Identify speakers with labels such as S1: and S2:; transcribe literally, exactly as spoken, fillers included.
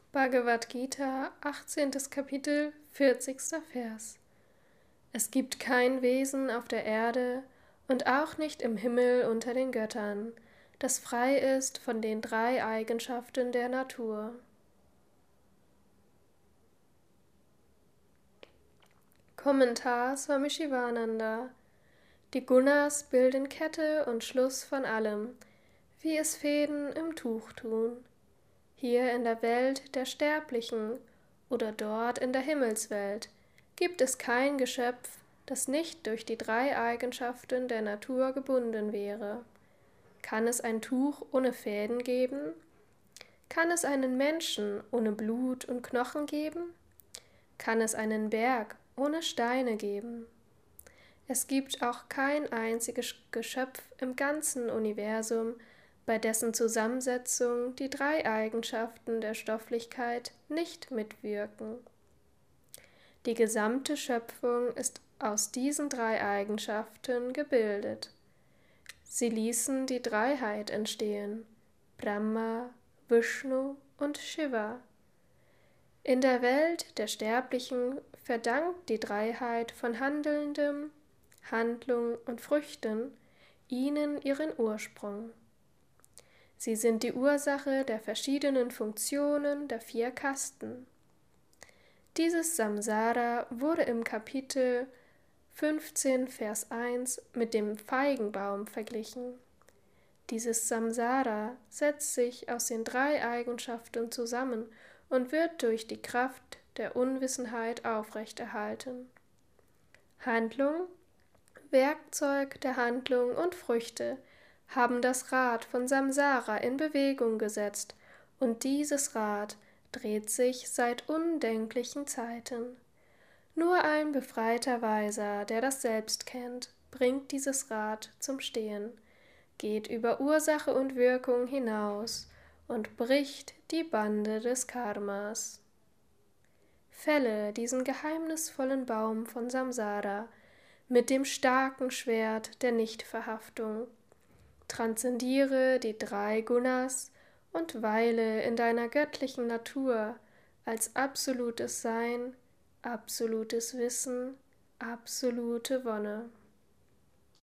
S1: Bhagavad Gita, achtzehntes Kapitel, vierzigster Vers. Es gibt kein Wesen auf der Erde und auch nicht im Himmel unter den Göttern, das frei ist von den drei Eigenschaften der Natur. Kommentar Swami Shivananda. Die Gunas bilden Kette und Schluss von allem, wie es Fäden im Tuch tun. Hier in der Welt der Sterblichen oder dort in der Himmelswelt gibt es kein Geschöpf, das nicht durch die drei Eigenschaften der Natur gebunden wäre. Kann es ein Tuch ohne Fäden geben? Kann es einen Menschen ohne Blut und Knochen geben? Kann es einen Berg ohne Steine geben? Es gibt auch kein einziges Geschöpf im ganzen Universum, bei dessen Zusammensetzung die drei Eigenschaften der Stofflichkeit nicht mitwirken. Die gesamte Schöpfung ist aus diesen drei Eigenschaften gebildet. Sie ließen die Dreiheit entstehen: Brahma, Vishnu und Shiva. In der Welt der Sterblichen verdankt die Dreiheit von Handelndem, Handlung und Früchten ihnen ihren Ursprung. Sie sind die Ursache der verschiedenen Funktionen der vier Kasten. Dieses Samsara wurde im Kapitel fünfzehn, Vers eins mit dem Feigenbaum verglichen. Dieses Samsara setzt sich aus den drei Eigenschaften zusammen und wird durch die Kraft der Unwissenheit aufrechterhalten. Handlung, Werkzeug der Handlung und Früchte haben das Rad von Samsara in Bewegung gesetzt, und dieses Rad dreht sich seit undenklichen Zeiten. Nur ein befreiter Weiser, der das Selbst kennt, bringt dieses Rad zum Stehen, geht über Ursache und Wirkung hinaus und bricht die Bande des Karmas. Fälle diesen geheimnisvollen Baum von Samsara mit dem starken Schwert der Nichtverhaftung. Transzendiere die drei Gunas und weile in deiner göttlichen Natur als absolutes Sein, absolutes Wissen, absolute Wonne.